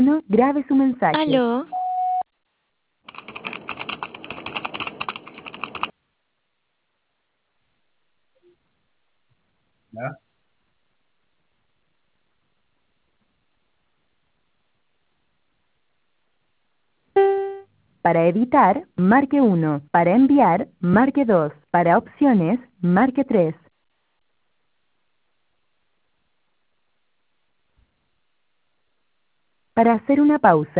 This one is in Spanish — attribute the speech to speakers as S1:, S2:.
S1: No, grabe su mensaje.
S2: Aló,
S3: ¿Ya?
S1: Para editar, marque 1. Para enviar, marque 2. Para opciones, marque 3. Para hacer una pausa,